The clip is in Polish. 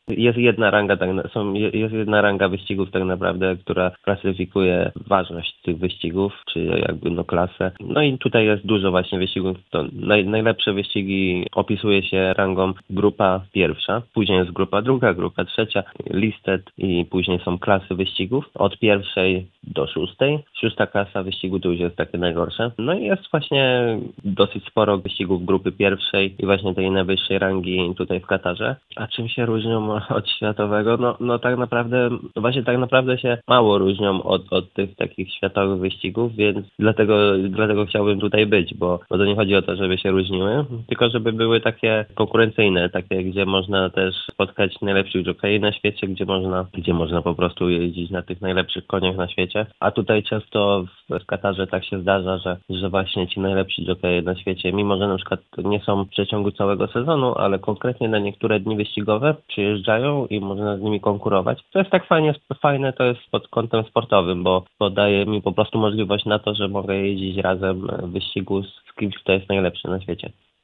Jest jedna ranga, jest jedna ranga wyścigów tak naprawdę, która klasyfikuje ważność tych wyścigów, czy jakby klasę. No i tutaj jest dużo właśnie wyścigów. To najlepsze wyścigi opisuje się rangą grupa pierwsza, później jest grupa druga, grupa trzecia, listed i później są klasy wyścigów od pierwszej do szóstej. Szósta klasa wyścigu to już jest takie najgorsze. No i jest właśnie dosyć sporo wyścigów grupy pierwszej i właśnie tej najwyższej rangi tutaj w Katarze. A czym się różnią od światowego? No tak naprawdę, właśnie tak naprawdę się mało różnią od tych takich światowych wyścigów, więc dlatego chciałbym tutaj być, bo to nie chodzi o to, żeby się różniły, tylko żeby były takie konkurencyjne, takie, gdzie można też spotkać najlepszych jokei na świecie, gdzie można po prostu jeździć na tych najlepszych koniach na świecie. A tutaj często w Katarze tak się zdarza, że właśnie ci najlepsi jokeje na świecie, mimo że na przykład nie są w przeciągu całego sezonu, ale konkretnie na niektóre dni wyścigowe przyjeżdżają i można z nimi konkurować. To jest tak fajne to jest pod kątem sportowym, bo daje mi po prostu możliwość na to, że mogę jeździć razem w wyścigu z kimś, kto jest najlepszy na świecie.